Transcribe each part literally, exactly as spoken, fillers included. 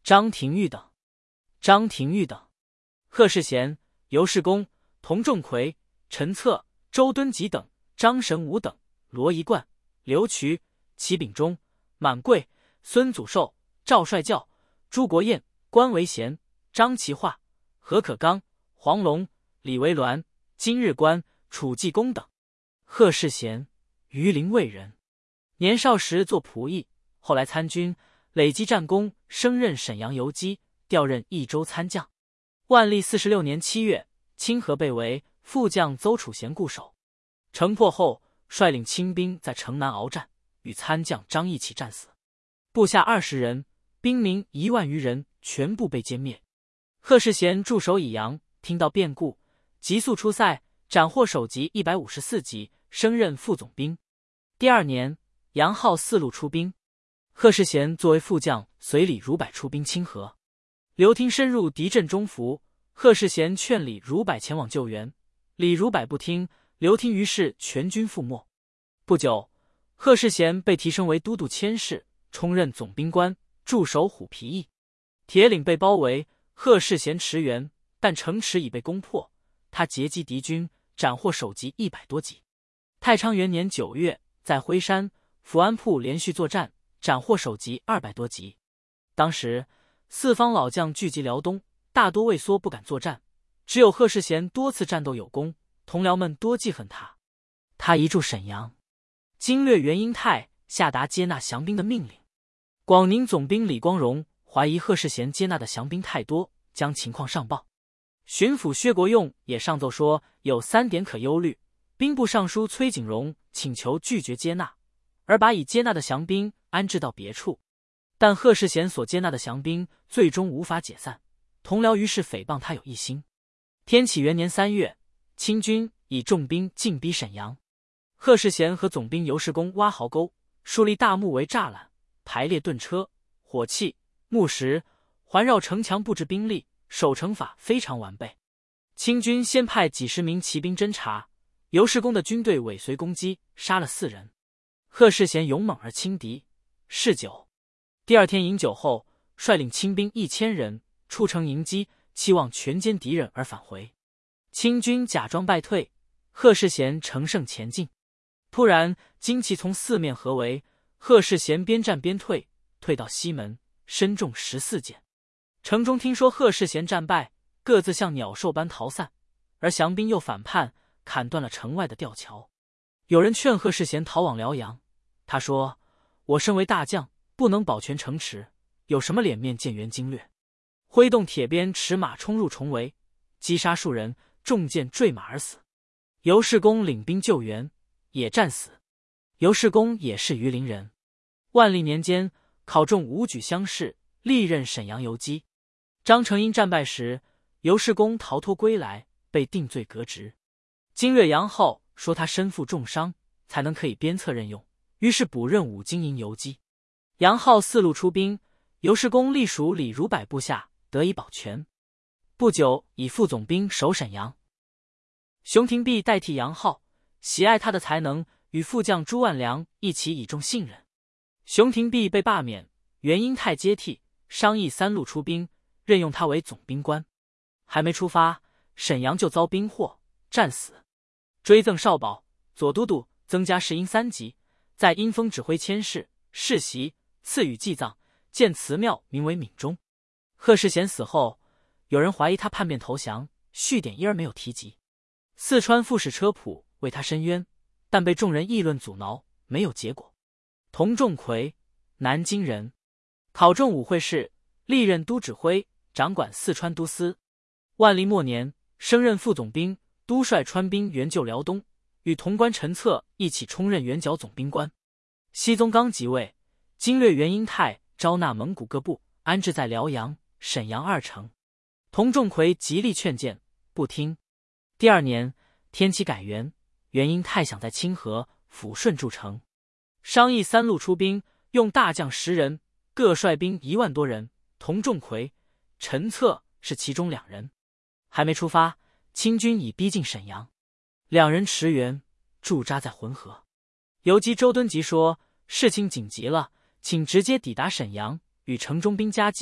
张廷玉等。张廷玉等。贺世贤、尤世功、童仲奎、陈策、周敦吉等，张神武等，罗一贯、刘渠、齐秉忠、满贵、孙祖寿、赵帅教、朱国彦、关维贤、张其化、何可刚、黄龙、李维銮、金日官、楚继功等。贺世贤，榆林卫人，年少时做仆役，后来参军，累积战功，升任沈阳游击，调任益州参将。万历四十六年七月，清河被围，副将邹楚贤固守。城破后，率领清兵在城南鏖战，与参将张义起战死，部下二十人，兵民一万余人，全部被歼灭。贺世贤驻守以阳，听到变故，急速出塞，斩获首级一百五十四级，升任副总兵。第二年，杨浩四路出兵，贺世贤作为副将，随李如柏出兵清河。刘听深入敌阵中伏，贺世贤劝李如柏前往救援，李如柏不听，刘听于是全军覆没。不久，贺世贤被提升为都督佥事，充任总兵官，驻守虎皮驿。铁岭被包围，贺世贤驰援，但城池已被攻破，他截击敌军，斩获首级一百多级。太昌元年九月，在辉山、福安铺连续作战，斩获首级二百多级。当时四方老将聚集辽东，大多畏缩不敢作战，只有贺世贤多次战斗有功，同僚们多记恨他。他一驻沈阳，经略袁英泰下达接纳降兵的命令。广宁总兵李光荣怀疑贺世贤接纳的降兵太多，将情况上报。巡抚薛国用也上奏说有三点可忧虑，兵部尚书崔景荣请求拒绝接纳，而把已接纳的降兵安置到别处。但贺世贤所接纳的降兵最终无法解散，同僚于是诽谤他有异心。天启元年三月，清军以重兵进逼沈阳，贺世贤和总兵尤世功挖壕沟，树立大木为栅栏，排列盾车、火器、木石，环绕城墙布置兵力，守城法非常完备。清军先派几十名骑兵侦察，尤世功的军队尾随攻击，杀了四人。贺世贤勇猛而轻敌，嗜酒。第二天饮酒后，率领清兵一千人出城迎击，期望全歼敌人而返回。清军假装败退，贺世贤乘胜前进。突然旌旗从四面合围，贺世贤边战边退，退到西门，身中十四箭。城中听说贺世贤战败，各自像鸟兽般逃散，而降兵又反叛，砍断了城外的吊桥。有人劝贺世贤逃往辽阳，他说：“我身为大将，不能保全城池，有什么脸面见援经略？”挥动铁鞭，驰马冲入重围，击杀数人，中箭坠马而死。尤世功领兵救援，也战死。尤世功也是榆林人。万历年间，考中武举乡试，历任沈阳游击。张承因战败时，尤世功逃脱归来，被定罪革职。经略杨浩说他身负重伤，才能可以鞭策任用，于是补任武经营游击。杨浩四路出兵，尤世功隶属李如柏部下，得以保全。不久以副总兵守沈阳。熊廷弼代替杨浩，喜爱他的才能，与副将朱万良一起倚重信任。熊廷弼被罢免，袁英泰接替，商议三路出兵，任用他为总兵官。还没出发，沈阳就遭兵祸，战死。追赠少保、左都督，增加士阴三级，在阴封指挥佥事、世袭，赐予祭葬，建祠庙，名为闽中。贺世贤死后，有人怀疑他叛变投降，续典一而没有提及。四川副使车普为他申冤，但被众人议论阻挠，没有结果。童仲奎，南京人，考中武会士，历任都指挥，掌管四川都司。万历末年，升任副总兵，督率川兵援救辽东，与潼关陈策一起充任圆角总兵官。熹宗刚即位，经略袁英泰招纳蒙古各部，安置在辽阳、沈阳二城。童仲奎极力劝谏，不听。第二年，天启改元，袁英泰想在清河、抚顺筑城，商议三路出兵，用大将十人，各率兵一万多人。童仲奎、陈策是其中两人。还没出发，清军已逼近沈阳，两人驰援，驻扎在浑河。游击周敦吉说：“事情紧急了，请直接抵达沈阳，与城中兵夹击，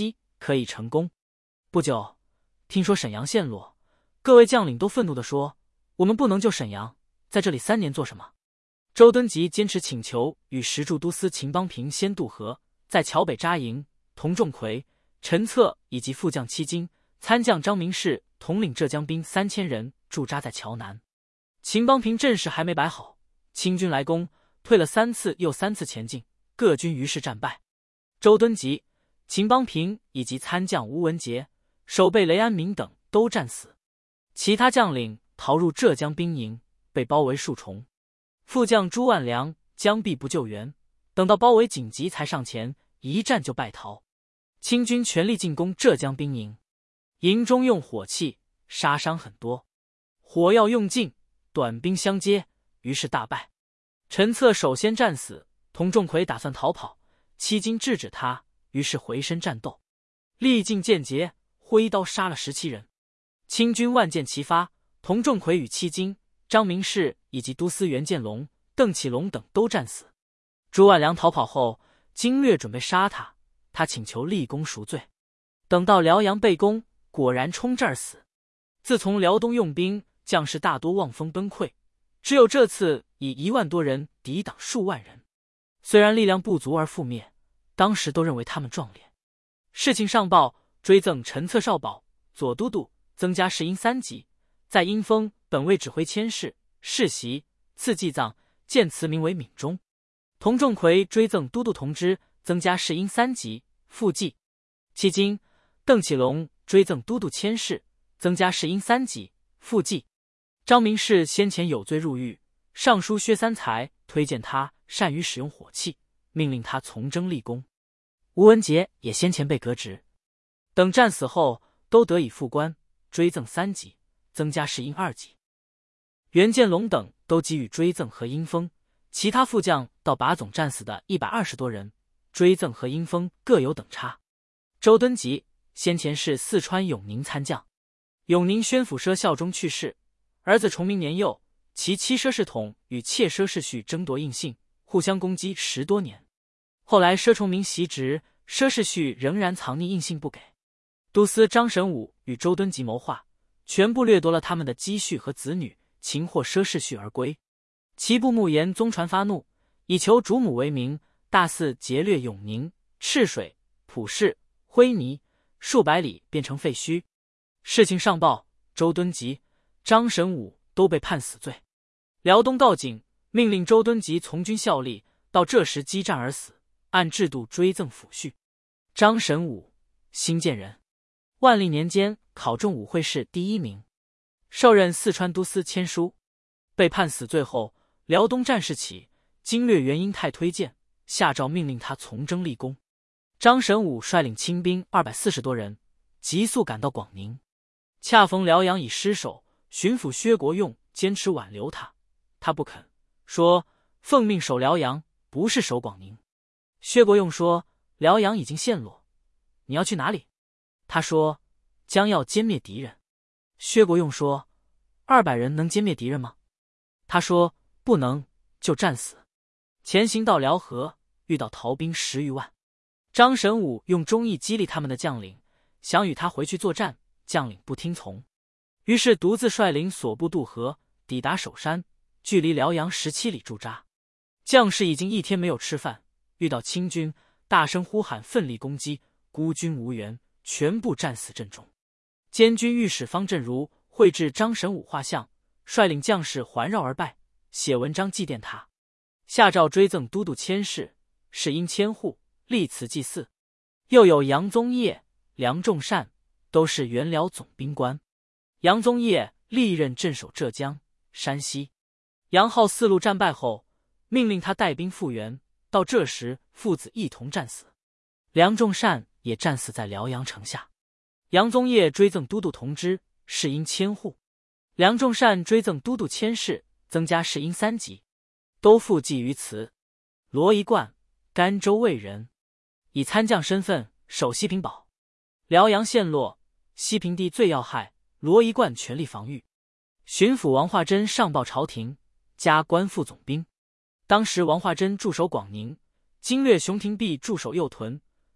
可以成功。不久，听说沈阳陷落，各位将领都愤怒地说：“我们不能救沈阳，在这里三年做什么？”周敦吉坚持请求与石柱都司秦邦平先渡河，在桥北扎营。童仲奎、陈策以及副将戚金、参将张明士统领浙江兵三千人驻扎在桥南。秦邦平阵势还没摆好，清军来攻，退了三次又三次前进，各军于是战败。周敦吉、秦邦平以及参将吴文杰、守备雷安民等都战死，其他将领逃入浙江兵营，被包围数重。副将朱万良将避不救援，等到包围紧急才上前，一战就败逃。清军全力进攻浙江兵营，营中用火器，杀伤很多，火药用尽，短兵相接，于是大败。陈策首先战死，童仲奎打算逃跑，戚金制止他，于是回身战斗，历尽剑劫，挥刀杀了十七人。清军万箭齐发，童仲奎与戚金、张明士以及都司袁建龙、邓启龙等都战死。朱万良逃跑后，经略准备杀他，他请求立功赎罪。等到辽阳被攻，果然冲这儿死。自从辽东用兵，将士大多望风崩溃，只有这次以一万多人抵挡数万人，虽然力量不足而覆灭，当时都认为他们壮烈。事情上报，追赠陈策少保、左都督，增加士鹰三级，在阴封本尉指挥佥事、世袭，赐祭葬，建祠名为闽中。童仲奎追赠都督同知，增加士鹰三级，副记。迄今，邓启龙追赠都督佥事，增加士鹰三级，副记。张明士先前有罪入狱，尚书薛三才推荐他善于使用火器，命令他从征立功。吴文杰也先前被革职，等战死后都得以复官，追赠三级，增加士鹰二级。袁建龙等都给予追赠和阴封，其他副将到把总战死的一百二十多人，追赠和阴封各有等差。周敦吉先前是四川永宁参将，永宁宣抚奢孝忠去世，儿子崇明年幼，其妻奢世统与妾奢世绪争夺印信，互相攻击十多年。后来奢崇明袭职，奢世绪仍然藏匿印信不给。都司张神武与周敦吉谋划，全部掠夺了他们的积蓄和子女，擒获奢世绪而归。其部慕言宗传发怒，以求主母为名，大肆劫掠永宁、赤水、普氏、灰泥，数百里变成废墟。事情上报，周敦吉、张神武都被判死罪。辽东道景命令周敦吉从军效力，到这时激战而死，按制度追赠抚恤。张神武，新建人，万历年间考中武会试第一名，受任四川都司签书。被判死罪后，辽东战事起，经略袁英泰推荐，下诏命令他从征立功。张神武率领清兵二百四十多人，急速赶到广宁，恰逢辽阳已失守，巡抚薛国用坚持挽留他，他不肯，说奉命守辽阳，不是守广宁。薛国用说辽阳已经陷落，你要去哪里？他说将要歼灭敌人。薛国用说二百人能歼灭敌人吗？他说不能，就战死。前行到辽河，遇到逃兵十余万。张神武用忠义激励他们的将领，想与他回去作战，将领不听从，于是独自率领所部渡河，抵达首山，距离辽阳十七里驻扎。将士已经一天没有吃饭，遇到清军，大声呼喊，奋力攻击，孤军无援，全部战死阵中。监军御史方振如绘制张神武画像，率领将士环绕而拜，写文章祭奠他，下诏追赠都督佥事，是因千户，立祠祭祀。又有杨宗业、梁仲善，都是原辽总兵官。杨宗业历任镇守浙江、山西。杨浩四路战败后，命令他带兵复原，到这时父子一同战死。梁仲善也战死在辽阳城下。杨宗业追赠都督同知，是因千户。梁仲善追赠都督佥事，增加士鹰三级，都附记于祠。罗一贯，甘州卫人，以参将身份守西平堡。辽阳陷落，西平地最要害，罗一贯全力防御。巡抚王化贞上报朝廷，加官副总兵。当时王化贞驻守广宁，经略熊廷弼驻守右屯，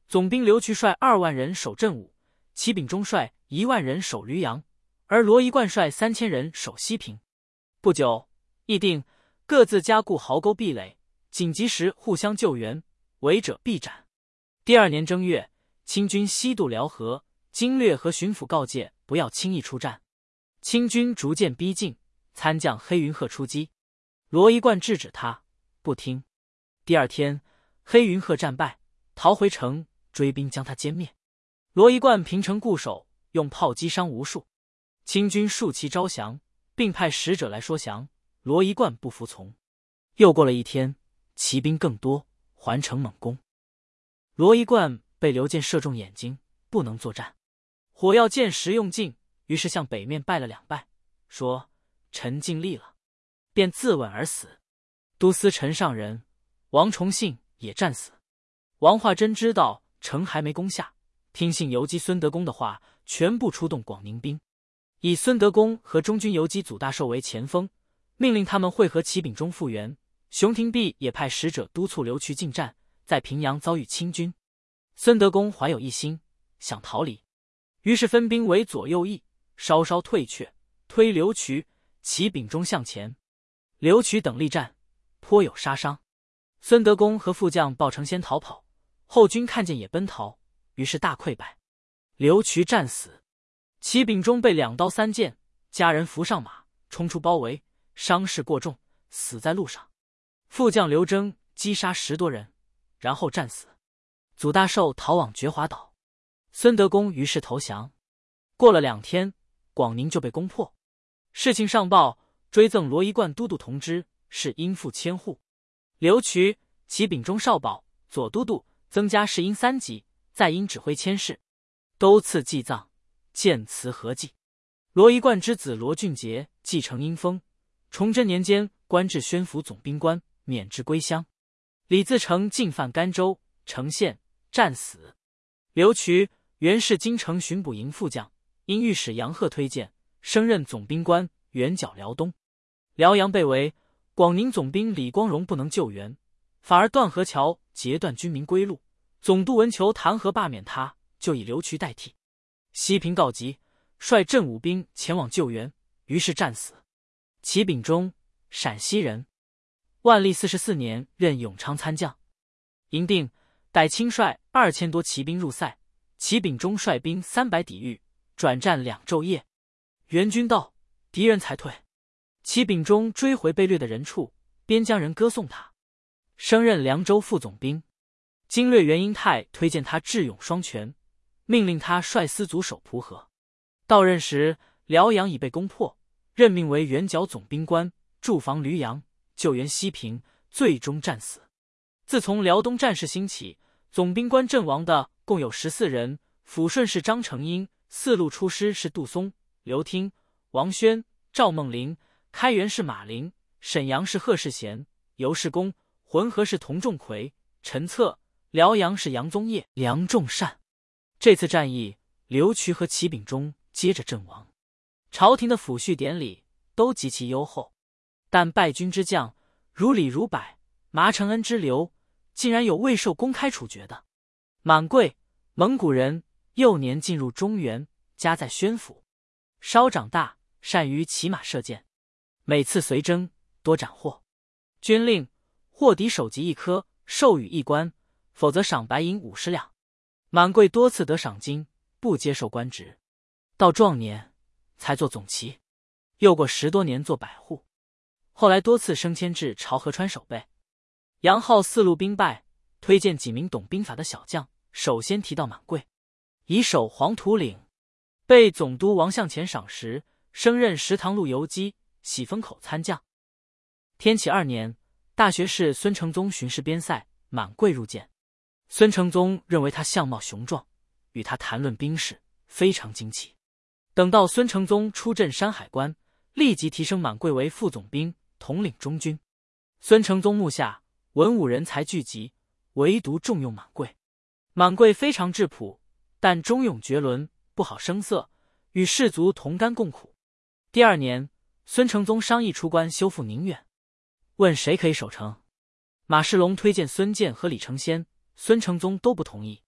总兵刘渠率二万人守镇武，齐秉忠率一万人守驴阳，而罗一贯率三千人守西平。不久，议定各自加固壕沟壁垒，紧急时互相救援，违者必斩。第二年正月，清军西渡辽河，经略和巡抚告诫不要轻易出战。清军逐渐逼近，参将黑云鹤出击，罗一贯制止他，不听。第二天，黑云鹤战败，逃回城，追兵将他歼灭。罗一贯平城固守，用炮击伤无数。清军数其招降，并派使者来说降，罗一贯不服从。又过了一天，骑兵更多，环城猛攻。罗一贯被刘建射中眼睛，不能作战。火药箭时用尽，于是向北面拜了两拜，说臣尽力了，便自刎而死。都司陈上人王崇信也战死。王化贞知道城还没攻下，听信游击孙德公的话，全部出动广宁兵，以孙德公和中军游击祖大寿为前锋，命令他们会合齐秉忠复原。熊廷弼也派使者督促刘渠进战，在平阳遭遇清军。孙德公怀有一心，想逃离，于是分兵为左右翼，稍稍退却，推刘渠、齐秉忠向前。刘渠等力战，颇有杀伤。孙德公和副将鲍承先逃跑，后军看见也奔逃，于是大溃败。刘渠战死，齐秉忠被两刀三剑，家人扶上马，冲出包围，伤势过重，死在路上。副将刘征击杀十多人，然后战死。祖大寿逃往觉华岛，孙德公于是投降。过了两天，广宁就被攻破。事情上报，追赠罗一贯都督同知，是因父千户。刘渠、齐秉忠少保、左都督增加士因三级，再因指挥佥事，都赐祭葬，建祠合祭。罗一贯之子罗俊杰继承阴封，崇祯年间官至宣抚总兵官，免职归乡。李自成进犯甘州，城陷，战死。刘渠原是京城巡捕营副将，因御史杨鹤推荐，升任总兵官，援剿辽东。辽阳被围，广宁总兵李光荣不能救援，反而断河桥，截断军民归路。总督文求弹劾罢免他，就以刘渠代替。西平告急，率镇武兵前往救援，于是战死。齐秉忠，陕西人，万历四十四年任永昌参将。营定，逮亲率二千多骑兵入塞，齐秉忠率兵三百抵御，转战两昼夜。援军到，敌人才退。齐秉忠追回被掠的人处，边疆人歌颂他，升任凉州副总兵。经略袁英泰推荐他智勇双全，命令他率司卒守蒲河。到任时，辽阳已被攻破，任命为援剿总兵官，驻防驴阳，救援西平，最终战死。自从辽东战事兴起，总兵官阵亡的共有十四人，抚顺是张承英，四路出师是杜松、刘听、王宣、赵梦麟，开原是马林，沈阳是贺世贤、尤世功，浑河是童仲奎、陈策，辽阳是杨宗业、梁仲善。这次战役，刘渠和齐秉忠接着阵亡。朝廷的抚恤典礼都极其优厚，但败军之将如李如柏、麻承恩之流，竟然有未受公开处决的。满贵，蒙古人，幼年进入中原，家在宣府，稍长大，善于骑马射箭，每次随征多斩获。军令获敌首级一颗，授予一官，否则赏白银五十两。满贵多次得赏金，不接受官职，到壮年才做总旗，又过十多年做百户，后来多次升迁至朝河川守备。杨浩四路兵败，推荐几名懂兵法的小将，首先提到满贵，以守黄土岭，被总督王向前赏识，升任石塘路游击、喜峰口参将。天启二年，大学士孙承宗巡视边塞，满贵入见。孙承宗认为他相貌雄壮，与他谈论兵事，非常惊奇。等到孙承宗出镇山海关，立即提升满贵为副总兵，统领中军。孙承宗目下文武人才聚集，唯独重用满贵。满贵非常质朴，但忠勇绝伦，不好声色，与士卒同甘共苦。第二年，孙承宗商议出关修复宁远，问谁可以守城。马世龙推荐孙坚和李承先，孙承宗都不同意。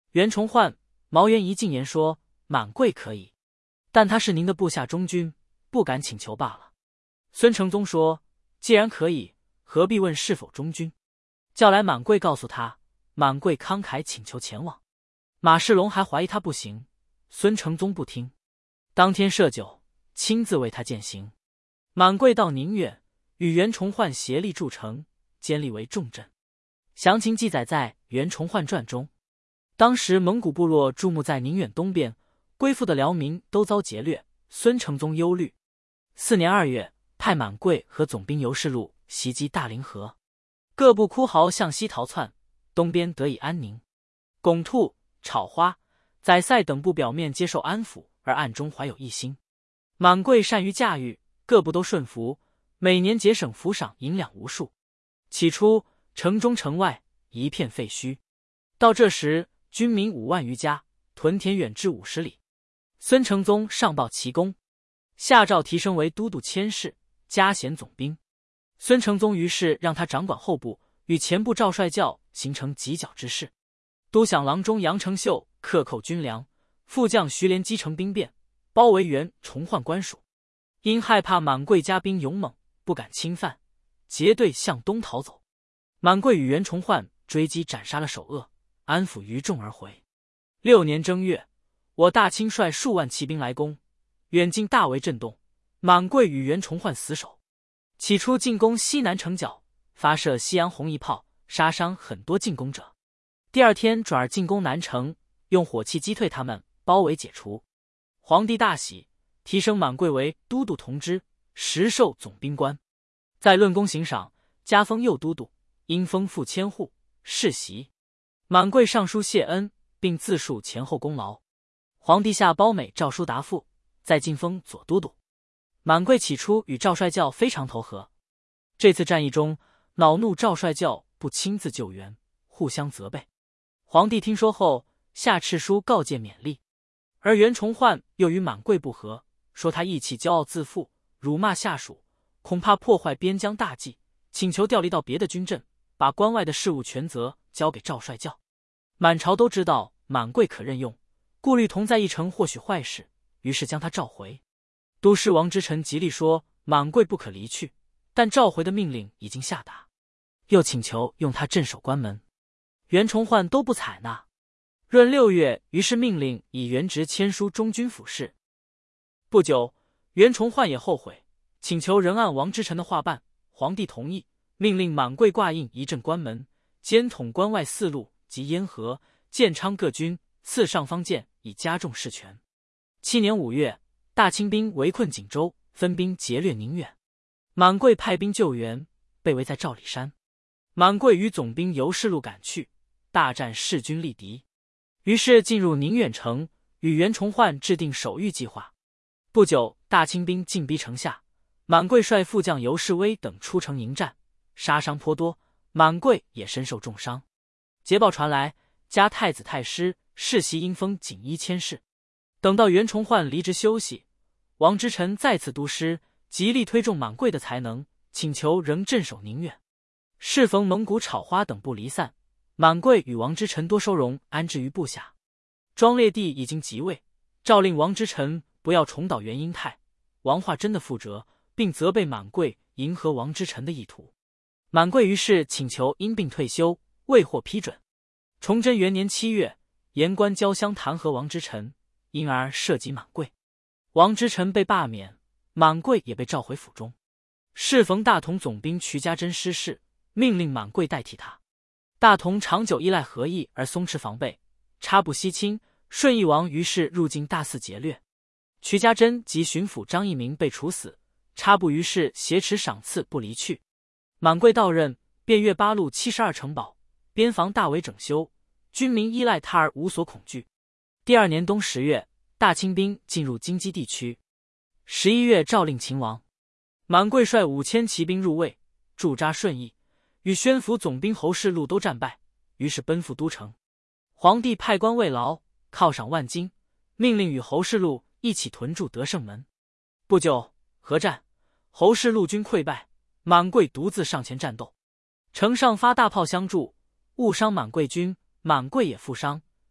袁崇焕、毛元一进言说：“满贵可以，但他是您的部下中军，不敢请求罢了。”孙承宗说：“既然可以，何必问是否中军？”叫来满贵，告诉他，满贵慷慨请求前往。马世龙还怀疑他不行，孙承宗不听，当天设酒，亲自为他饯行。满贵到宁远，与袁崇焕协力筑城，坚立为重镇。详情记载在《袁崇焕传》中。当时蒙古部落注目在宁远东边，归附的辽民都遭劫掠，孙承宗忧虑。四年二月，派满贵和总兵尤世禄袭击大凌河，各部哭嚎向西逃窜，东边得以安宁。巩兔、草花、宰赛等部表面接受安抚，而暗中怀有异心。满贵善于驾驭，各部都顺服，每年节省抚赏银两无数。起初城中城外一片废墟，到这时军民五万余家，屯田远至五十里。孙承宗上报奇功，下诏提升为都督佥事，加衔总兵。孙承宗于是让他掌管后部，与前部赵帅教形成犄角之势。都饷郎中杨承秀克扣军粮，副将徐连击成兵变，包围袁崇焕官署。因害怕满贵家兵勇猛，不敢侵犯，结队向东逃走。满贵与袁崇焕追击斩杀了首恶，安抚余众而回。六年正月，我大清率数万骑兵来攻，远近大为震动。满贵与袁崇焕死守，起初进攻西南城角，发射西洋红一炮，杀伤很多进攻者。第二天转而进攻南城，用火器击退他们，包围解除。皇帝大喜，提升满贵为都督同知，实授总兵官。在论功行赏，加封右都督，因封副千户，世袭。满贵上书谢恩，并自述前后功劳。皇帝下褒美诏书答复，再晋封左都督。满贵起初与赵帅教非常投合，这次战役中恼怒赵帅教不亲自救援，互相责备。皇帝听说后，下敕书告诫勉励。而袁崇焕又与满贵不和，说他意气骄傲自负，辱骂下属，恐怕破坏边疆大计，请求调离到别的军镇，把关外的事务权责交给赵帅教。满朝都知道满贵可任用，顾虑同在一城或许坏事，于是将他召回。都师王之臣极力说满贵不可离去，但召回的命令已经下达，又请求用他镇守关门。袁崇焕都不采纳。闰六月，于是命令以原职迁书中军府事。不久，袁崇焕也后悔，请求仍按王之臣的话办。皇帝同意，命令满贵挂印一镇关门，兼统关外四路及燕河、建昌各军，赐上方剑，以加重事权。七年五月，大清兵围困锦州，分兵劫掠宁远。满贵派兵救援，被围在赵里山。满贵与总兵尤世禄赶去，大战势均力敌。于是进入宁远城，与袁崇焕制定守御计划。不久，大清兵进逼城下，满贵率副将尤世威等出城迎战，杀伤颇多，满贵也身受重伤。捷报传来，加太子太师，世袭因封锦衣佥事。等到袁崇焕离职休息，王之臣再次督师，极力推重满贵的才能，请求仍镇守宁远。适逢蒙古草花等部离散，满贵与王之臣多收容安置于部下。庄烈帝已经即位，诏令王之臣不要重蹈元婴态，王化真的覆辙，并责备满贵迎合王之臣的意图。满贵于是请求因病退休，未获批准。崇祯元年七月，言官交相弹劾王之臣，因而涉及满贵。王之臣被罢免，满贵也被召回府中。适逢大同总兵瞿家珍失势，命令满贵代替他。大同长久依赖和议而松弛防备，插不西侵，顺义王于是入境大肆劫掠。瞿家珍及巡抚张义明被处死，插不于是挟持赏赐不离去。满贵到任，便阅八路七十二城堡，边防大为整修，军民依赖他而无所恐惧。第二年冬十月，大清兵进入京畿地区。十一月诏令秦王，满贵率五千骑兵入魏，驻扎顺义，与宣抚总兵侯世禄都战败，于是奔赴都城。皇帝派官慰劳，犒赏万金，命令与侯世禄一起屯驻德胜门。不久，合战，侯氏陆军溃败，满贵独自上前战斗，城上发大炮相助，误伤满贵军，满贵也负伤，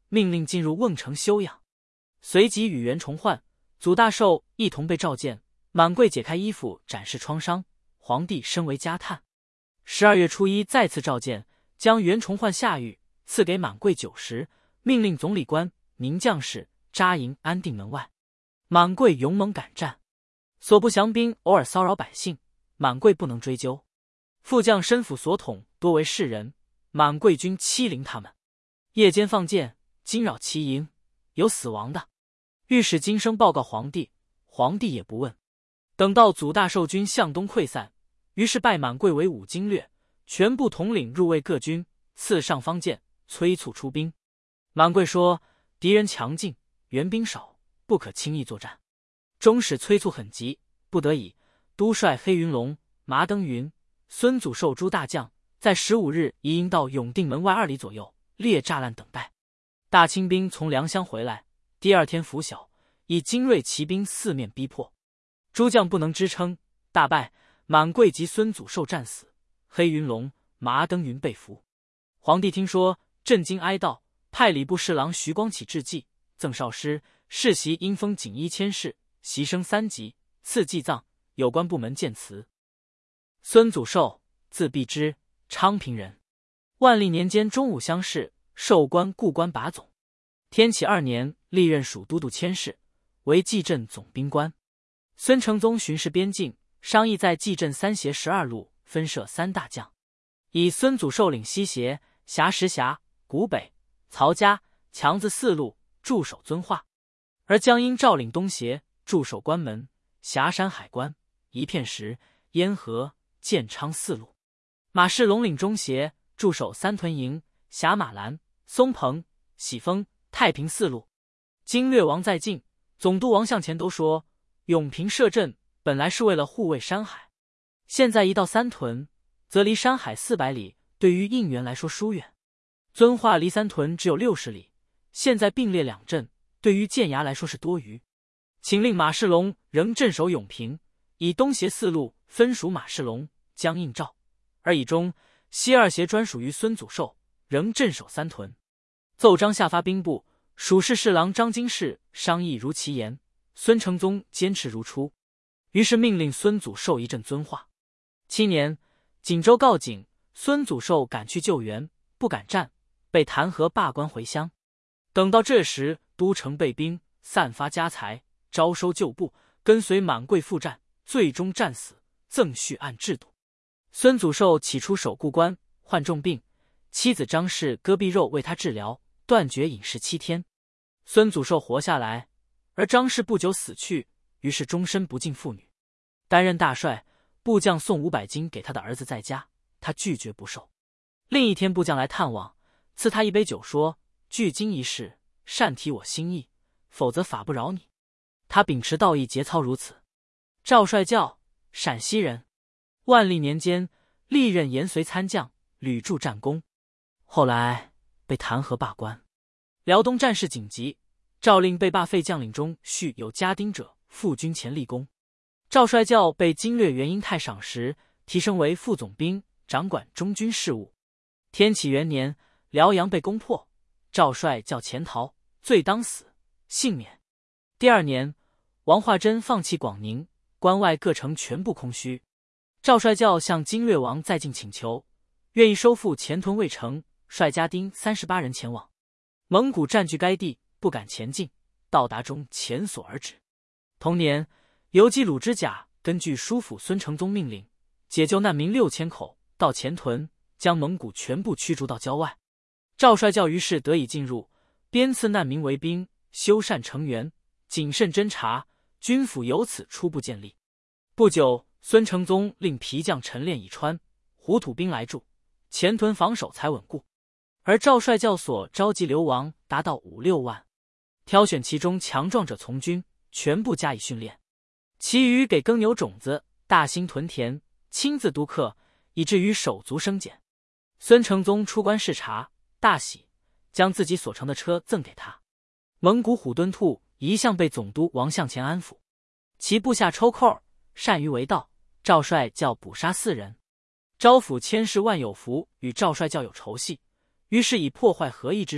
命令进入瓮城休养。随即与袁崇焕、祖大寿一同被召见。满桂解开衣服展示创伤，皇帝深为嘉叹。十二月初一再次召见，将袁崇焕下狱，赐给满桂酒食，命令总理官、名将士扎营安定门外。满桂勇猛敢战，所部降兵偶尔骚扰百姓，满桂不能追究。副将申府所统多为士人，满桂军欺凌他们。夜间放箭，惊扰其营，有死亡的。御史今生报告皇帝，皇帝也不问。等到祖大寿军向东溃散，于是拜满桂为武经略，全部统领入卫各军，赐上方剑，催促出兵。满桂说敌人强劲，援兵少，不可轻易作战。中使催促很急，不得已，都率黑云龙、麻登云、孙祖寿诸大将，在十五日移营到永定门外二里左右，列栅栏等待。大清兵从良乡回来，第二天拂晓，以精锐骑兵四面逼迫，诸将不能支撑，大败。满桂及孙祖寿战死，黑云龙、麻登云被俘。皇帝听说，震惊哀悼，派礼部侍郎徐光启致祭，赠少师、世袭因封锦衣千事，袭升三级，赐祭葬。有关部门见词。孙祖寿，字必之，昌平人。万历年间中武乡试，授官故官把总。天启二年，历任署都督佥事，为蓟镇总兵官。孙承宗巡视边境，商议在蓟镇三协十二路分设三大将，以孙祖寿领西协、峡石峡、古北、曹家、强子四路驻守遵化，而江阴赵领东协，驻守关门、峡山海关、一片石、烟河、建昌四路。马世龙领中协，驻守三屯营、峡马兰、松蓬、喜峰、太平四路。经略王在晋，总督王向前都说，永平设镇本来是为了护卫山海，现在一到三屯，则离山海四百里，对于应援来说疏远。遵化离三屯只有六十里，现在并列两镇，对于建衙来说是多余。请令马世龙仍镇守永平，以东协四路分属马世龙、江应照，而以中、西二协专属于孙祖寿，仍镇守三屯。奏章下发兵部，属侍侍郎张经世商议如其言，孙承宗坚持如初。于是命令孙祖寿一镇遵化。七年，锦州告警，孙祖寿赶去救援，不敢战，被弹劾罢官回乡。等到这时，都城备兵，散发家财，招收旧部，跟随满桂赴战，最终战死，赠序按制度。孙祖寿起初守故关，患重病，妻子张氏割臂肉为他治疗，断绝饮食七天。孙祖寿活下来，而张氏不久死去，于是终身不敬妇女。担任大帅，部将送五百金给他的儿子在家，他拒绝不受。另一天部将来探望，赐他一杯酒，说：距今一事，善体我心意，否则法不饶你。他秉持道义，节操如此。赵帅教，陕西人。万历年间，历任延绥参将，屡筑战功，后来被弹劾罢官。辽东战事紧急，诏令被罢废将领中续有家丁者，赴军前立功。赵帅教被经略原英泰赏识，提升为副总兵，掌管中军事务。天启元年，辽阳被攻破，赵帅教潜逃，罪当死，幸免。第二年，王化贞放弃广宁，关外各城全部空虚。赵帅教向经略王在晋请求，愿意收复前屯卫城，率家丁三十八人前往。蒙古占据该地，不敢前进，到达中前所而止。同年，游击鲁之甲根据叔父孙承宗命令，解救难民六千口，到前屯，将蒙古全部驱逐到郊外。赵帅教于是得以进入，编赐难民为兵，修缮城垣，谨慎侦察，军府由此初步建立。不久，孙承宗令皮将陈练以川、胡土兵来驻，前屯防守才稳固。而赵帅教所召集流亡达到五六万，挑选其中强壮者从军，全部加以训练，其余给耕牛种子，大兴屯田，亲自督课，以至于手足生茧。孙承宗出关视察，大喜，将自己所乘的车赠给他。蒙古虎敦兔一向被总督王向前安抚，其部下抽扣，善于为盗。赵帅教捕杀四人。招抚佥事万有福与赵帅教有仇隙，于是以破坏合议之事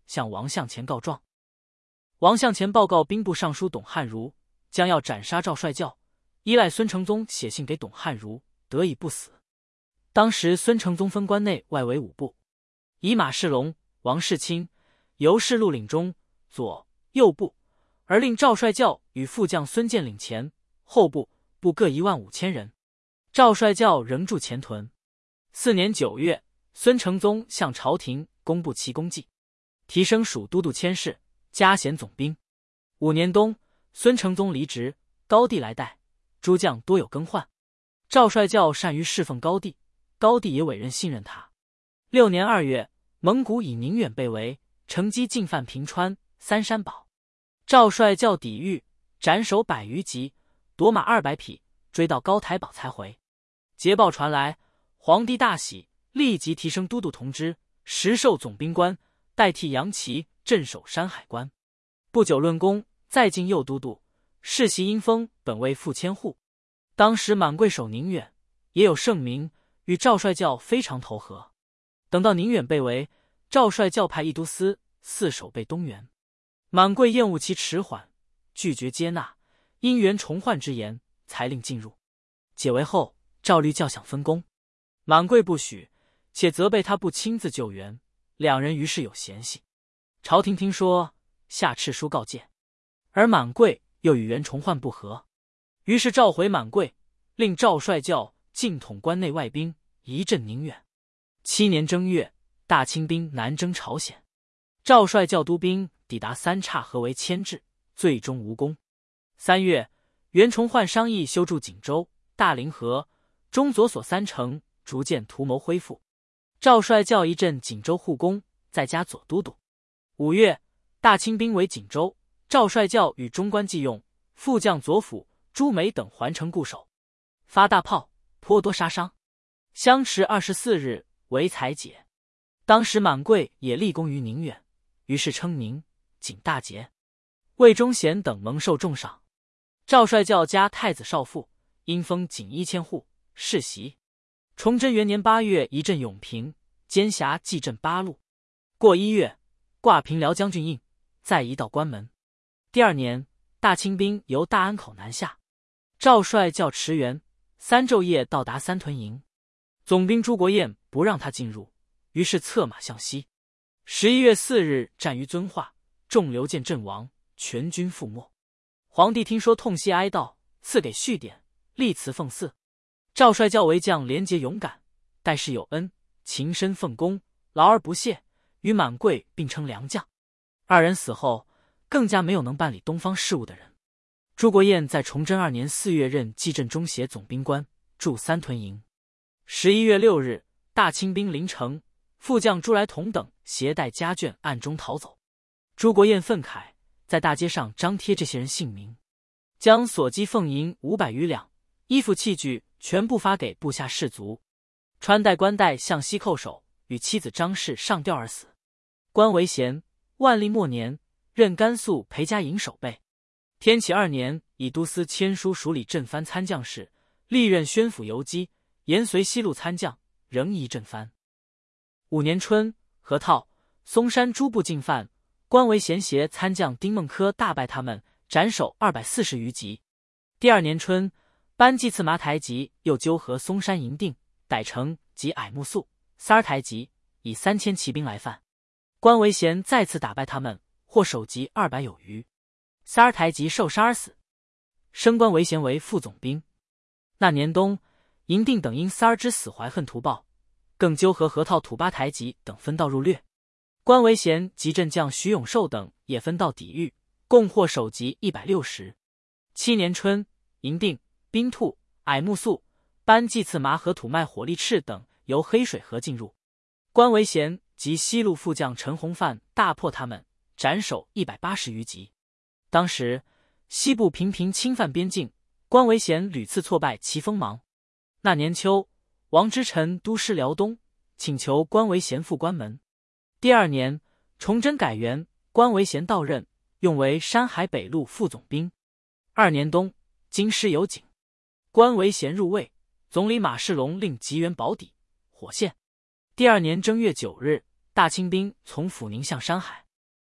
向王向前告状。王向前报告兵部尚书董汉儒，将要斩杀赵帅教，依赖孙承宗写信给董汉儒，得以不死。当时孙承宗分关内外为五部，以马世龙、王世清、尤氏录领中、左、右部，而令赵帅教与副将孙建领前、后部，部各一万五千人。赵帅教仍驻前屯。四年九月，孙承宗向朝廷公布其功绩，提升属都督佥事，加衔总兵。五年冬，孙承宗离职，高帝来代，诸将多有更换。赵帅教善于侍奉高帝，高帝也委任信任他。六年二月，蒙古以宁远被围，乘机进犯平川、三山堡。赵帅教抵御，斩首百余级，夺马二百匹，追到高台堡才回。捷报传来，皇帝大喜，立即提升都督同知，实授总兵官，代替杨琦镇守山海关。不久论功，再进右都督，世袭阴封，本为副千户。当时满贵守宁远，也有盛名，与赵帅教非常投合。等到宁远被围，赵帅教派一都司四守备东原，满贵厌恶其迟缓，拒绝接纳，因袁崇焕之言，才令进入。解围后，赵律教想分功，满贵不许，且责备他不亲自救援，两人于是有嫌隙。朝廷听说，下敕书告诫，而满贵又与袁崇焕不和，于是召回满贵，令赵帅教进统关内外兵，一镇宁远。七年正月，大清兵南征朝鲜，赵帅教督兵抵达三岔河为牵制，最终无功。三月，袁崇焕商议修筑锦州、大凌河、中左所三城，逐渐图谋恢复。赵帅教一镇锦州护工，再加左都督。五月，大清兵围锦州，赵帅教与中官季用、副将左辅、朱梅等环城固守，发大炮，颇多杀伤。相持二十四日，为才解。当时满贵也立功于宁远，于是称宁、锦大捷。魏忠贤等蒙受重赏。赵帅教加太子少傅，因封锦一千户，世袭。崇祯元年八月，一镇永平，兼辖蓟镇八路。过一月，挂平辽将军印，再移到关门。第二年，大清兵由大安口南下，赵帅教驰援，三昼夜到达三屯营。总兵朱国彦不让他进入，于是策马向西。十一月四日，战于遵化，众刘建阵亡，全军覆没。皇帝听说，痛惜哀悼，赐给序典，立祠奉祀。赵帅教为将，廉洁勇敢，待世有恩，勤身奉公，劳而不懈，与满贵并称良将。二人死后，更加没有能办理东方事务的人。朱国彦在崇祯二年四月任蓟镇中协总兵官，驻三屯营。十一月六日，大清兵临城，副将朱来同等携带家眷暗中逃走。朱国彦愤慨，在大街上张贴这些人姓名，将所积俸银五百余两、衣服器具全部发给部下士卒。穿戴冠带向西叩首，与妻子张氏上吊而死。关维贤，万历末年任甘肃裴家营守备。天启二年，以都司签书署理镇藩参将事，历任宣府游击、延绥西路参将，仍宜镇藩。五年春，河套、松山诸部进犯，关维贤携参将丁孟轲大败他们，斩首二百四十余级。第二年春，班济刺麻台吉又纠合松山营定、逮城及矮木宿、三儿台吉，以三千骑兵来犯。关维贤再次打败他们，获首级二百有余。三儿台吉受杀而死，升关维贤为副总兵。那年冬，营定等因三儿之死怀恨图报，更纠合河套土八台吉等分道入掠。关维贤及镇将徐永寿等也分道抵御，共获首级一百六十。七年春，营定、兵兔、矮木宿、班济刺麻和土麦火力赤等由黑水河进入，关维贤及西路副将陈洪范大破他们，斩首一百八十余级。当时西部频频侵犯边境，关维贤屡次挫败其锋芒。那年秋，王之臣督师辽东，请求关维贤赴关门。第二年，崇祯改元，关维贤到任，用为山海北路副总兵。二年冬，京师有警，关维贤入魏，总理马世龙令吉元保底，火线。第二年正月九日，大清兵从抚宁向山海。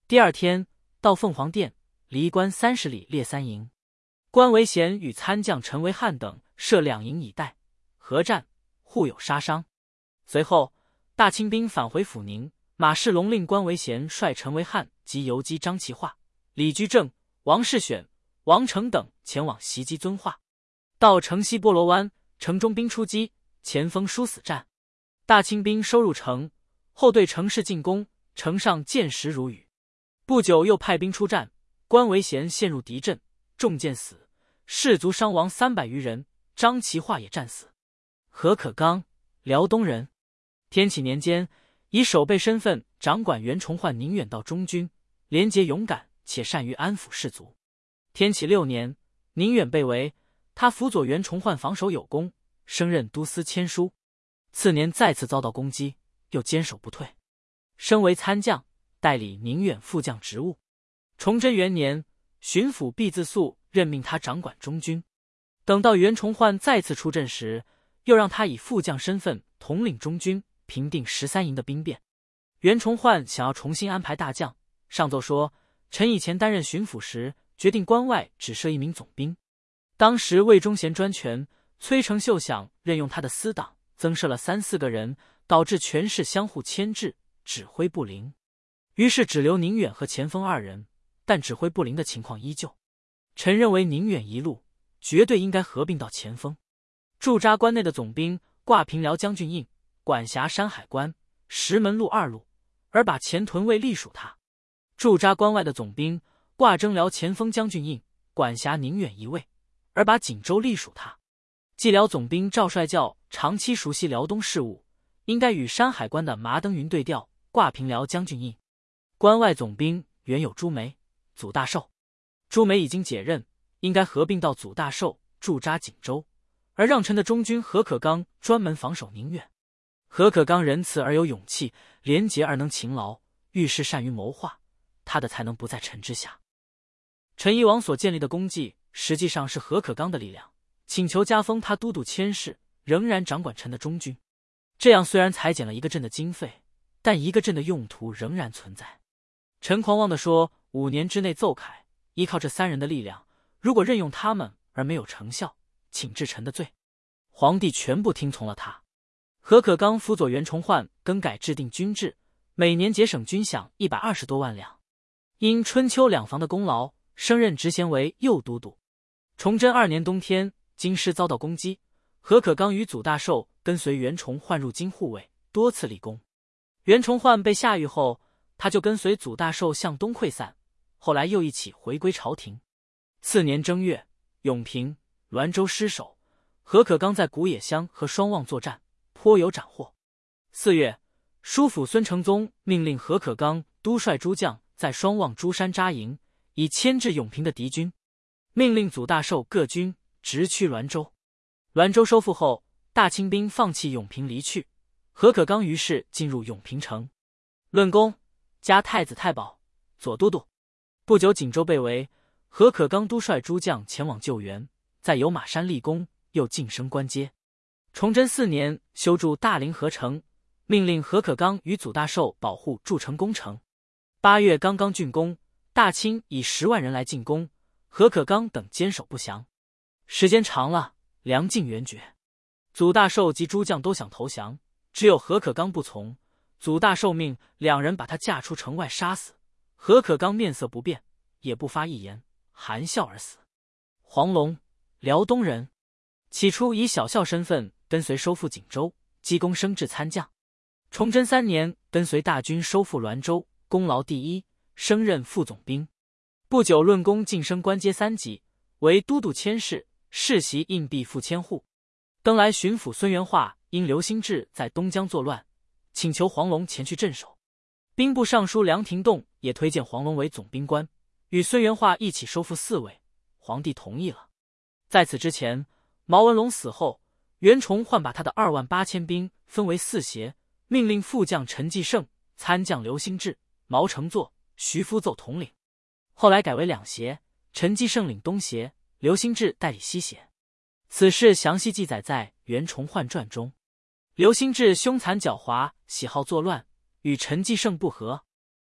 第二天，到凤凰殿，离关三十里列三营。关维贤与参将陈维汉等设两营以待，合战，互有杀伤。随后，大清兵返回抚宁，马世龙令关维贤率陈维汉及游击张其化、李居正、王世选、王成等前往袭击遵化。到城西菠萝湾，城中兵出击，前锋殊死战。大清兵收入城后，对城市进攻，城上箭石如雨。不久又派兵出战，关维贤陷入敌阵，中箭死，士卒伤亡三百余人，张其化也战死。何可刚，辽东人，天启年间以守备身份掌管袁崇焕宁远道中军，廉洁勇敢，且善于安抚士卒。天启六年，宁远被围，他辅佐袁崇焕防守有功，升任都司签书。次年再次遭到攻击，又坚守不退，升为参将，代理宁远副将职务。崇祯元年，巡抚毕自肃任命他掌管中军。等到袁崇焕再次出阵时，又让他以副将身份统领中军，平定十三营的兵变。袁崇焕想要重新安排大将，上奏说：臣以前担任巡抚时，决定关外只设一名总兵。当时魏忠贤专权，崔成秀想任用他的私党，增设了三四个人，导致权势相互牵制，指挥不灵。于是只留宁远和前锋二人，但指挥不灵的情况依旧。臣认为宁远一路绝对应该合并到前锋。驻扎关内的总兵挂平辽将军印，管辖山海关、石门路二路，而把前屯卫隶属他。驻扎关外的总兵挂征辽前锋将军印，管辖宁远一卫，而把锦州隶属他。蓟辽总兵赵帅教长期熟悉辽东事务，应该与山海关的麻登云对调，挂平辽将军印。关外总兵原有朱梅、祖大寿，朱梅已经解任，应该合并到祖大寿驻扎锦州，而让臣的中军何可刚专门防守宁远。何可刚仁慈而有勇气，廉洁而能勤劳，遇事善于谋划，他的才能不在臣之下。陈宜王所建立的功绩，实际上是何可刚的力量，请求加封他都督佥事，仍然掌管臣的中军。这样虽然裁减了一个镇的经费，但一个镇的用途仍然存在。陈狂妄地说，五年之内奏凯，依靠这三人的力量，如果任用他们而没有成效，请治臣的罪。皇帝全部听从了他。何可刚辅佐袁崇焕更改制定军制，每年节省军饷一百二十多万两。因春秋两防的功劳，升任职衔为右都督。崇祯二年冬天，京师遭到攻击，何可刚与祖大寿跟随袁崇焕入京护卫，多次立功。袁崇焕被下狱后，他就跟随祖大寿向东溃散，后来又一起回归朝廷。次年正月，永平、滦州失守，何可刚在古野乡和双望作战，颇有斩获。四月，叔父孙承宗命令何可刚督率诸将在双望诸山扎营，以牵制永平的敌军。命令祖大寿各军直趋滦州。滦州收复后，大清兵放弃永平离去，何可刚于是进入永平城。论功，加太子太保、左都督。不久锦州被围，何可刚督率诸将前往救援，在有马山立功，又晋升官阶。崇祯四年修筑大凌河城，命令何可刚与祖大寿保护筑城工程。八月刚刚竣工，大清以十万人来进攻，何可刚等坚守不降。时间长了，粮尽援绝，祖大寿及诸将都想投降，只有何可刚不从。祖大寿命两人把他架出城外杀死，何可刚面色不变，也不发一言，含笑而死。黄龙，辽东人，起初以小校身份跟随收复锦州，积功升至参将。崇祯三年，跟随大军收复滦州，功劳第一，升任副总兵。不久论功晋升官阶三级，为都督佥事，世袭印币副千户。登莱巡抚孙元化因刘兴志在东江作乱，请求黄龙前去镇守。兵部尚书梁廷栋也推荐黄龙为总兵官，与孙元化一起收复四位，皇帝同意了。在此之前，毛文龙死后，袁崇焕把他的二万八千兵分为四协，命令副将陈继胜、参将刘兴志、毛承作、徐福奏统领。后来改为两协，陈继胜领东协，刘兴志代理西协。此事详细记载在《袁崇焕传》中。刘兴志凶残狡猾，喜好作乱，与陈继胜不和。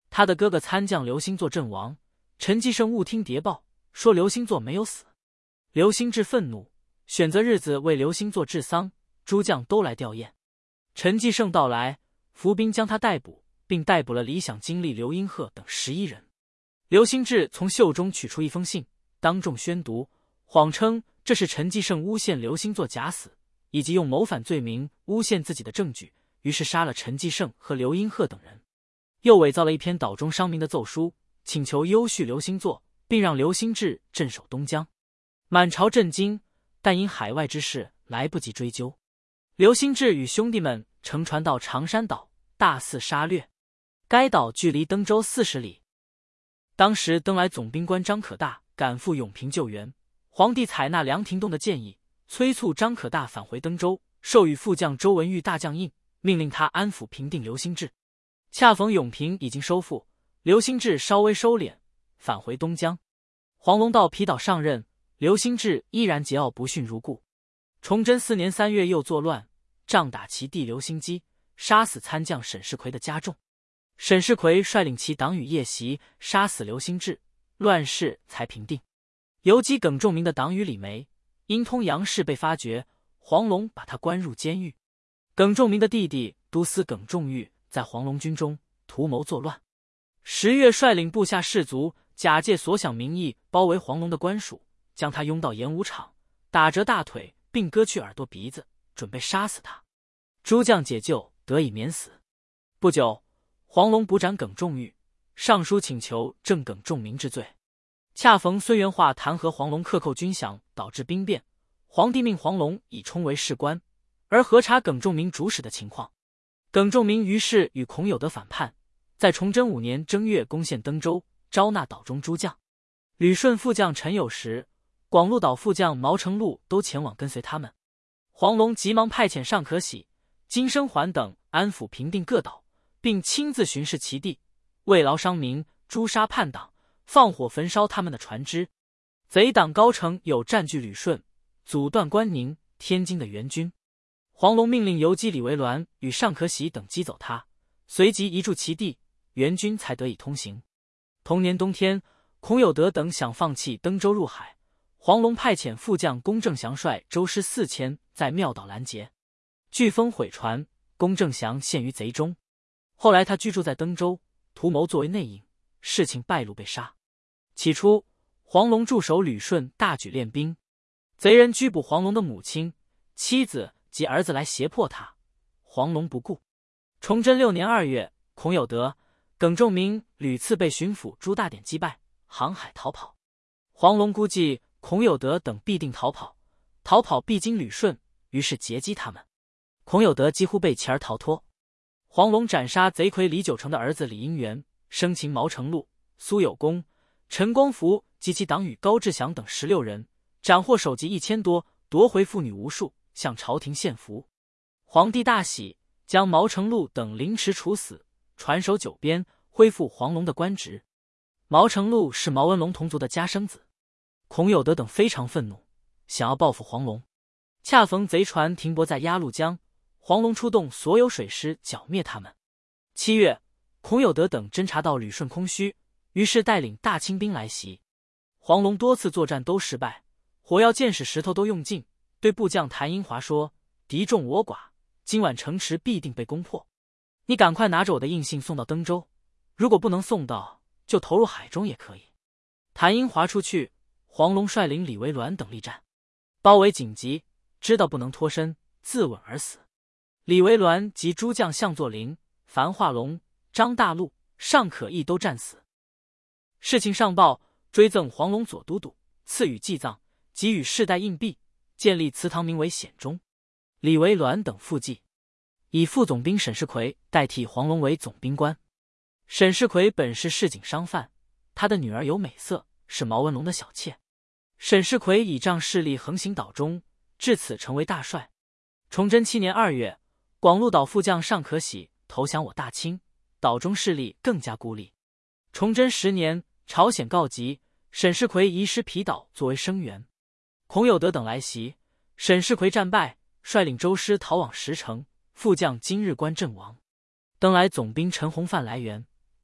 他的哥哥参将刘兴作阵亡，陈继胜误听谍报，说刘兴作没有死。刘兴志愤怒，选择日子为刘兴作治丧，诸将都来吊唁。陈继胜到来，伏兵将他逮捕，并逮捕了理想经历刘英鹤等十一人。刘兴志从袖中取出一封信，当众宣读，谎称这是陈继胜诬陷刘兴作假死，以及用谋反罪名诬陷自己的证据，于是杀了陈继胜和刘英鹤等人。又伪造了一篇岛中伤民的奏书，请求优叙刘兴作，并让刘兴志镇守东江。满朝震惊，但因海外之事来不及追究。刘兴志与兄弟们乘船到长山岛，大肆杀掠。该岛距离登州四十里。当时登来总兵官张可大赶赴永平救援，皇帝采纳梁廷栋的建议，催促张可大返回登州，授予副将周文玉大将印，命令他安抚平定刘兴志。恰逢永平已经收复，刘兴志稍微收敛，返回东江。黄龙到皮岛上任，刘兴志依然桀骜不驯如故。崇祯四年三月又作乱，仗打其弟刘兴基，杀死参将沈世奎的家众。沈世奎率领其党羽夜袭，杀死刘兴志，乱世才平定。游击耿仲明的党羽李梅因通洋事被发觉，黄龙把他关入监狱。耿仲明的弟弟都司耿仲玉在黄龙军中图谋作乱，十月率领部下士卒假借所想名义包围黄龙的官署，将他拥到演武场，打折大腿并割去耳朵鼻子，准备杀死他。诸将解救，得以免死。不久，黄龙捕斩耿仲玉，上书请求正耿仲明治罪。恰逢孙元化弹劾黄龙克扣军饷，导致兵变，皇帝命黄龙以充为士官，而核查耿仲明主使的情况。耿仲明于是与孔有德反叛，在崇祯五年正月攻陷登州，招纳岛中诸将。旅顺副将陈有时、广鹿岛副将毛成禄都前往跟随他们。黄龙急忙派遣尚可喜、金生环等安抚平定各岛，并亲自巡视其地，慰劳伤民，诛杀叛党，放火焚烧他们的船只。贼党高城有占据旅顺，阻断关宁、天津的援军。黄龙命令游击李维銮与尚可喜等击走他，随即移驻其地，援军才得以通行。同年冬天，孔有德等想放弃登州入海，黄龙派遣副将龚正祥率舟师四千在庙岛拦截，飓风毁船，龚正祥陷于贼中。后来他居住在登州，图谋作为内应，事情败露被杀。起初，黄龙驻守旅顺，大举练兵，贼人拘捕黄龙的母亲、妻子及儿子来胁迫他，黄龙不顾。崇祯六年二月，孔有德、耿仲明屡次被巡抚朱大典击败，航海逃跑。黄龙估计孔有德等必定逃跑，逃跑必经旅顺，于是截击他们。孔有德几乎被其而逃脱。黄龙斩杀贼魁李九成的儿子李应元，生擒毛成禄、苏有功、陈光福及其党羽高志祥等十六人，斩获首级一千多，夺回妇女无数，向朝廷献俘。皇帝大喜，将毛成禄等凌迟处死，传首九边，恢复黄龙的官职。毛成禄是毛文龙同族的家生子。孔有德等非常愤怒，想要报复黄龙。恰逢贼船停泊在鸭绿江，黄龙出动所有水师剿灭他们。七月，孔有德等侦察到旅顺空虚，于是带领大清兵来袭。黄龙多次作战都失败，火药、箭矢、石头都用尽，对部将谭英华说：“敌众我寡，今晚城池必定被攻破。你赶快拿着我的印信送到登州，如果不能送到，就投入海中也可以。”谭英华出去，黄龙率领李维銮等力战，包围紧急，知道不能脱身，自刎而死。李维銮及诸将项作霖、樊化龙、张大禄、尚可义都战死。事情上报，追赠黄龙左都督，赐予祭葬，给予世代印币，建立祠堂，名为显忠。李维銮等附继，以副总兵沈世奎代替黄龙为总兵官。沈世奎本是市井商贩，他的女儿有美色，是毛文龙的小妾。沈世奎倚仗势力横行岛中，至此成为大帅。崇祯七年二月，广鹿岛副将尚可喜投降我大清，岛中势力更加孤立。崇祯十年，朝鲜告急，沈世奎移师皮岛作为声援。孔有德等来袭，沈世奎战败，率领舟师逃往石城，副将金日关阵亡。登来总兵陈弘范来援，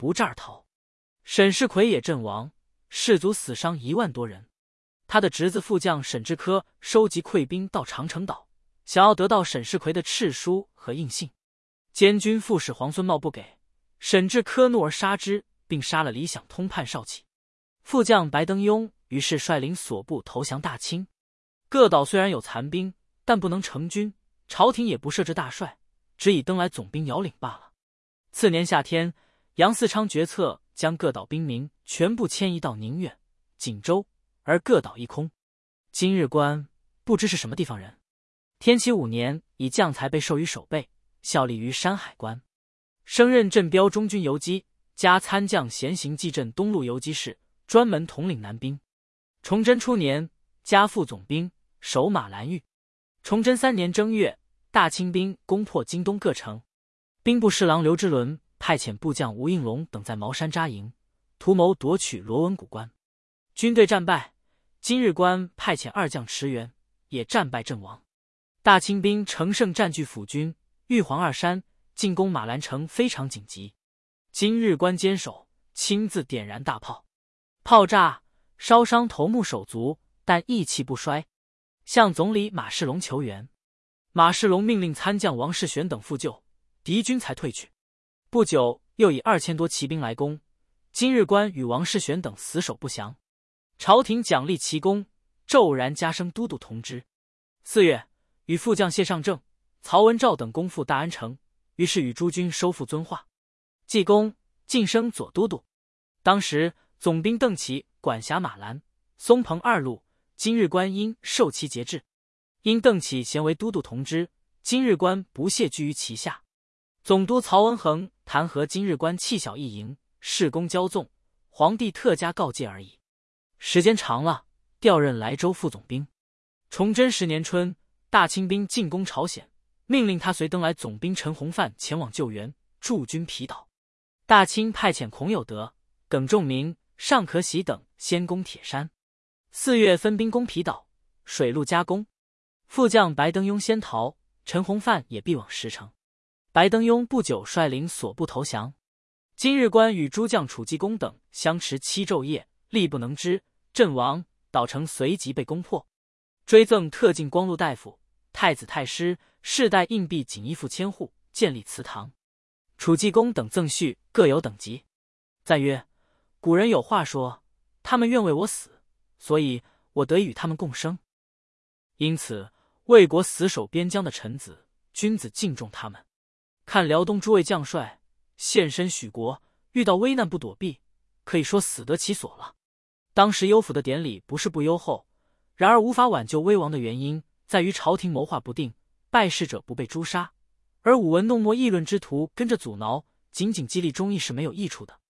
不战而逃。沈世奎也阵亡，士卒死伤一万多人。他的侄子副将沈志科收集溃兵到长城岛，想要得到沈世奎的敕书和印信。监军副使黄孙茂不给，沈志科怒而杀之，并杀了理想通判少启。副将白登庸于是率领所部投降大清。各岛虽然有残兵，但不能成军，朝廷也不设置大帅，只以登莱总兵遥领罢了。次年夏天，杨嗣昌决策将各岛兵民全部迁移到宁远、锦州，而各岛一空。今日官不知是什么地方人。天启五年，以将才被授予守备，效力于山海关，升任镇标中军游击，加参将闲行蓟镇东路游击事，专门统领南兵。崇祯初年，加副总兵，守马兰峪。崇祯三年正月，大清兵攻破京东各城，兵部侍郎刘之伦派遣部将吴应龙等在茅山扎营，图谋夺取罗文谷关。军队战败，今日关派遣二将驰援，也战败阵亡。大清兵乘胜占据府军、玉环二山，进攻马兰城非常紧急。今日关坚守，亲自点燃大炮，炮炸烧伤头目手足，但意气不衰，向总理马世龙求援。马世龙命令参将王世玄等复救，敌军才退去。不久，又以二千多骑兵来攻，今日关与王世玄等死守不降。朝廷奖励奇功，骤然加升都督同知。四月，与副将谢尚正、曹文照等攻复大安城，于是与诸军收复遵化。济公晋升左都督。当时总兵邓启管辖马兰、松彭二路，今日关因受其节制。因邓启衔为都督同知，今日关不屑居于其下。总督曹文衡弹劾今日关弃小一营，事功骄纵，皇帝特加告诫而已。时间长了，调任莱州副总兵。崇祯十年春，大清兵进攻朝鲜，命令他随登莱总兵陈弘范前往救援，驻军皮岛。大清派遣孔有德、耿仲明、尚可喜等先攻铁山。四月分兵攻皮岛，水陆夹攻。副将白登庸先逃，陈弘范也避往石城。白登庸不久率领所部投降。今日关与诸将楚济公等相持七昼夜，力不能支，阵亡，岛城随即被攻破。追赠特进光禄大夫、太子太师，世代硬币锦衣副千户，建立祠堂。楚济公等赠序各有等级。赞曰：古人有话说，他们愿为我死，所以我得以与他们共生。因此为国死守边疆的臣子、君子敬重他们。看辽东诸位将帅献身许国，遇到危难不躲避，可以说死得其所了。当时优抚的典礼不是不优厚，然而无法挽救危亡的原因在于朝廷谋划不定，败事者不被诛杀，而舞文弄墨议论之徒跟着阻挠，仅仅激励忠义是没有益处的。